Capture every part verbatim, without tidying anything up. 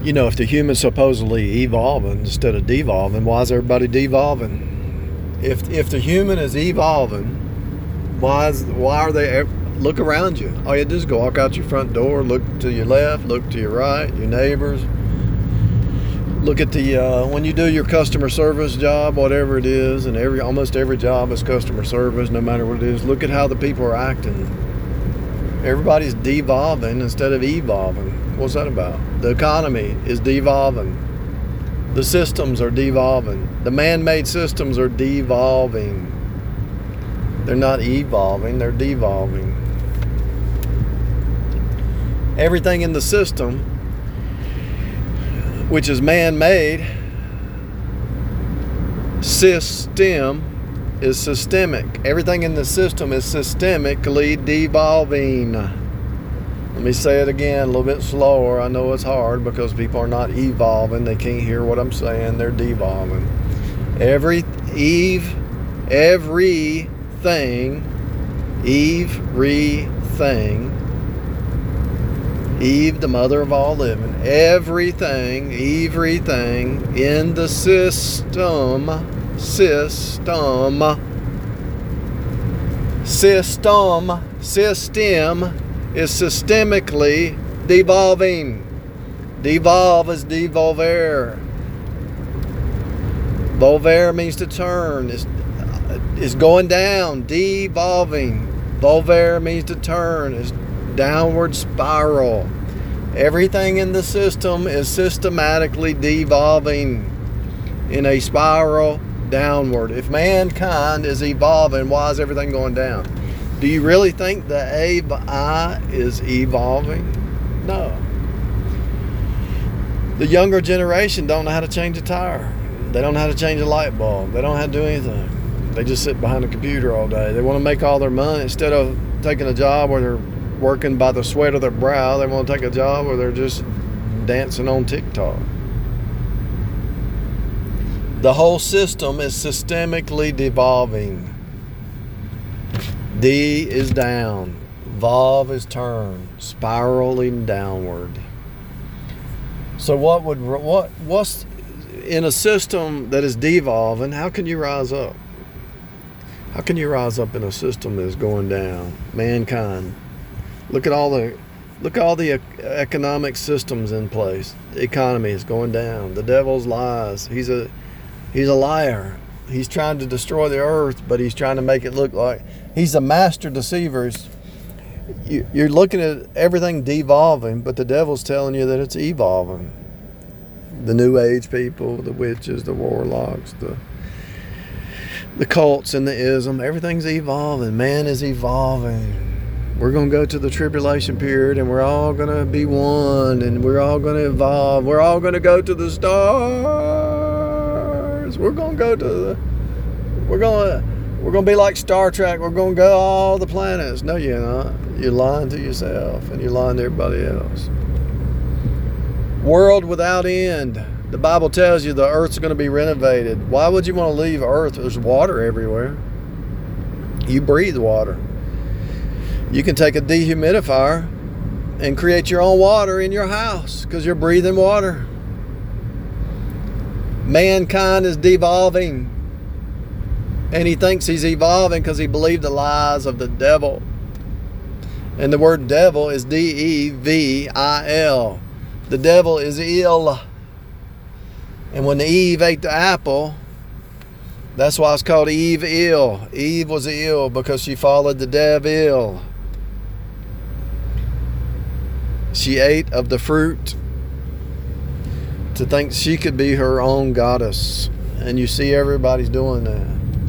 you know, if the human's supposedly evolving instead of devolving, why is everybody devolving? If if the human is evolving, why is why are they? Look around you. All you do is go walk out your front door, look to your left, look to your right, your neighbors. Look at the uh, when you do your customer service job, whatever it is, and every almost every job is customer service, no matter what it is. Look at how the people are acting. Everybody's devolving instead of evolving. What's that about? The economy is devolving. The systems are devolving. The man-made systems are devolving. They're not evolving, they're devolving. Everything in the system, which is man-made, system is systemic. Everything in the system is systemically devolving. Let me say it again a little bit slower. I know it's hard because people are not evolving. They can't hear what I'm saying. They're devolving. Every Eve, everything, everything, Eve, the mother of all living, everything, everything in the system, system, system, system is systemically devolving. Devolve is devolver. Volver means to turn. It's, it's going down, devolving. Volver means to turn. It's downward spiral. Everything in the system is systematically devolving in a spiral downward. If mankind is evolving, why is everything going down? Do you really think the A I is evolving? No. The younger generation don't know how to change a tire. They don't know how to change a light bulb. They don't know how to do anything. They just sit behind a computer all day. They want to make all their money. Instead of taking a job where they're working by the sweat of their brow, they want to take a job where they're just dancing on TikTok. The whole system is systemically devolving. D is down, volve is turn, spiraling downward. So what would what what's in a system that is devolving? How can you rise up? How can you rise up in a system that is going down? Mankind. Look at all the look at all the economic systems in place. The economy is going down. The devil's lies. He's a he's a liar. He's trying to destroy the earth, but he's trying to make it look like he's a master deceiver. You're looking at everything devolving, but the devil's telling you that it's evolving. The New Age people, the witches, the warlocks, the the cults and the ism, everything's evolving. Man is evolving. We're going to go to the tribulation period, and we're all going to be one, and we're all going to evolve. We're all going to go to the stars. We're going to go to the, we're going to, we're going to be like Star Trek. We're going to go all the planets. No, you're not. You're lying to yourself, and you're lying to everybody else. World without end. The Bible tells you the earth's going to be renovated. Why would you want to leave Earth? There's water everywhere. You breathe water. You can take a dehumidifier and create your own water in your house because you're breathing water. Mankind is devolving, and he thinks he's evolving because he believed the lies of the devil. And the word devil is D E V I L. The devil is ill. And when Eve ate the apple, that's why it's called Eve ill. Eve was ill because she followed the devil. She ate of the fruit to think she could be her own goddess. And you see everybody's doing that.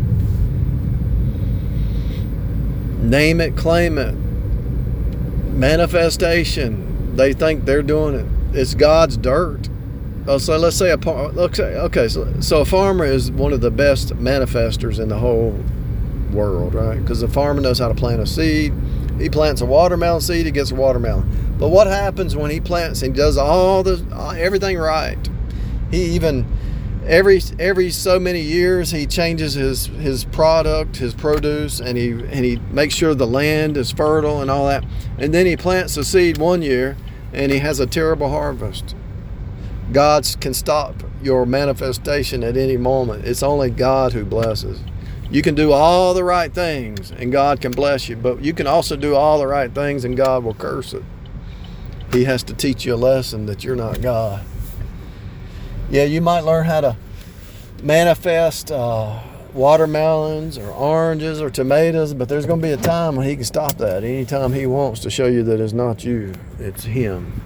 Name it, claim it. Manifestation. They think they're doing it. It's God's dirt. Oh, so let's say a okay, so, so a farmer is one of the best manifestors in the whole world, right? Because the farmer knows how to plant a seed. He plants a watermelon seed, he gets a watermelon. But what happens when he plants and does all the everything right? He even every every so many years he changes his his product, his produce, and he and he makes sure the land is fertile and all that. And then he plants a seed one year and he has a terrible harvest. God can stop your manifestation at any moment. It's only God who blesses. You can do all the right things and God can bless you, but you can also do all the right things and God will curse it. He has to teach you a lesson that you're not God. Yeah, you might learn how to manifest uh, watermelons or oranges or tomatoes, but there's going to be a time when He can stop that anytime He wants to show you that it's not you, it's Him.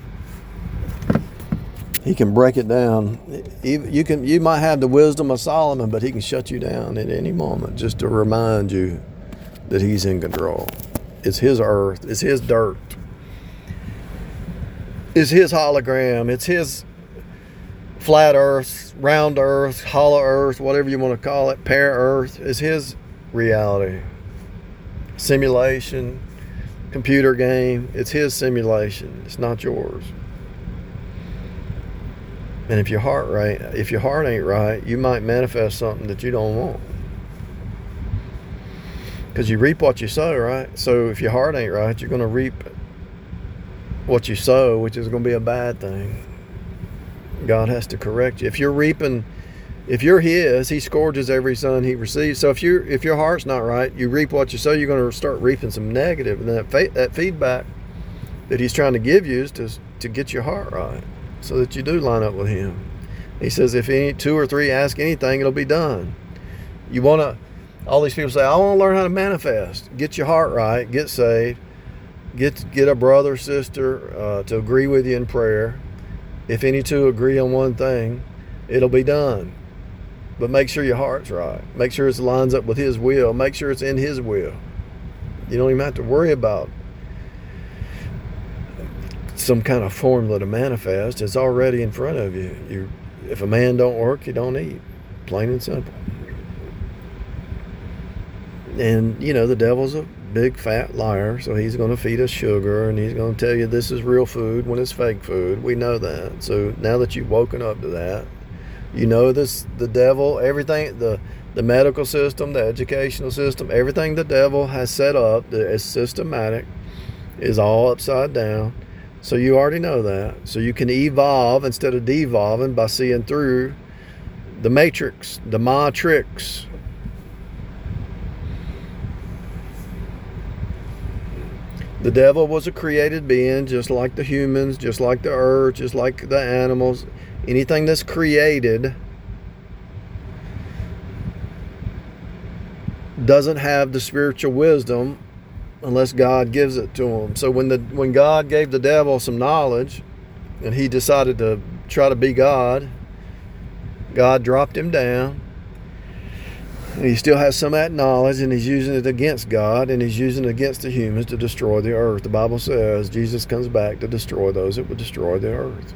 He can break it down. You can, you might have the wisdom of Solomon, but He can shut you down at any moment just to remind you that He's in control. It's His earth. It's His dirt. It's His hologram. It's His flat earth, round earth, hollow earth, whatever you want to call it, pear earth. It's His reality. Simulation, computer game. It's His simulation. It's not yours. And if your heart right, if your heart ain't right, you might manifest something that you don't want. Because you reap what you sow, right? So if your heart ain't right, you're going to reap what you sow, which is going to be a bad thing. God has to correct you. If you're reaping, if you're His, He scourges every son He receives. So if you if your heart's not right, you reap what you sow. You're going to start reaping some negative, and that fa- that feedback that He's trying to give you is to to get your heart right, so that you do line up with Him. He says, if any two or three ask anything, it'll be done. You want to, all these people say, I want to learn how to manifest. Get your heart right, get saved, get get a brother or sister uh, to agree with you in prayer. If any two agree on one thing, it'll be done. But make sure your heart's right. Make sure it lines up with His will. Make sure it's in His will. You don't even have to worry about some kind of formula to manifest. It's already in front of you. You, if a man don't work, he don't eat. Plain and simple. And, you know, the devil's a big fat liar, so he's going to feed us sugar, and he's going to tell you this is real food when it's fake food. We know that. So now that you've woken up to that, you know this, the devil, everything, the, the medical system, the educational system, everything the devil has set up that is systematic is all upside down. So you already know that. So you can evolve instead of devolving by seeing through the matrix, the matrix. The devil was a created being, just like the humans, just like the earth, just like the animals. Anything that's created doesn't have the spiritual wisdom unless God gives it to him. So when the when God gave the devil some knowledge and he decided to try to be God, God dropped him down. And he still has some of that knowledge, and he's using it against God, and he's using it against the humans to destroy the earth. The Bible says Jesus comes back to destroy those that would destroy the earth.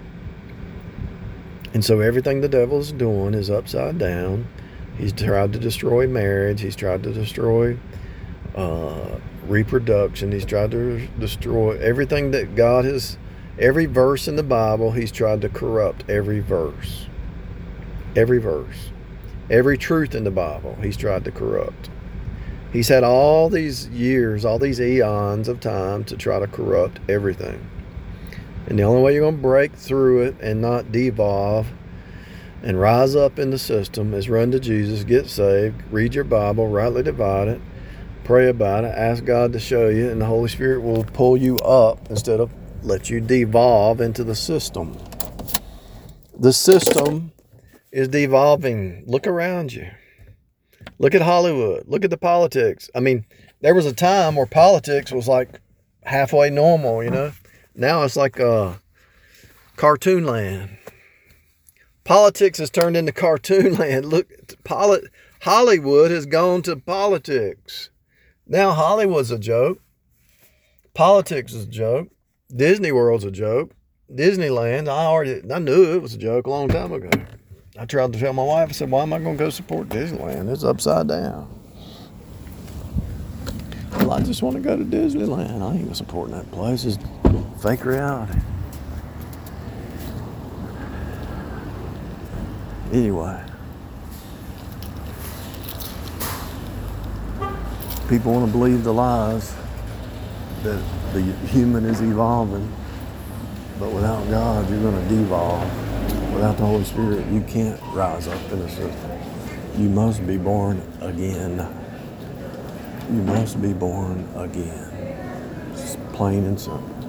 And so everything the devil's doing is upside down. He's tried to destroy marriage. He's tried to destroy uh, reproduction. He's tried to destroy everything that God has, every verse in the Bible, he's tried to corrupt every verse. Every verse. Every truth in the Bible, he's tried to corrupt. He's had all these years, all these eons of time to try to corrupt everything. And the only way you're going to break through it and not devolve and rise up in the system is run to Jesus, get saved, read your Bible, rightly divide it, pray about it, ask God to show you, and the Holy Spirit will pull you up instead of let you devolve into the system. The system is devolving. Look around you. Look at Hollywood. Look at the politics. I mean, there was a time where politics was like halfway normal, you know. Now it's like uh, cartoon land. Politics has turned into cartoon land. Look, polit- Hollywood has gone to politics. Now Hollywood's a joke. Politics is a joke. Disney World's a joke. Disneyland, I already, I knew it was a joke a long time ago. I tried to tell my wife, I said, why am I going to go support Disneyland? It's upside down. Well, I just want to go to Disneyland. I ain't supporting that place. It's fake reality. Anyway. People want to believe the lies that the human is evolving. But without God, you're going to devolve. Without the Holy Spirit, you can't rise up in the system. You must be born again. You must be born again. It's plain and simple.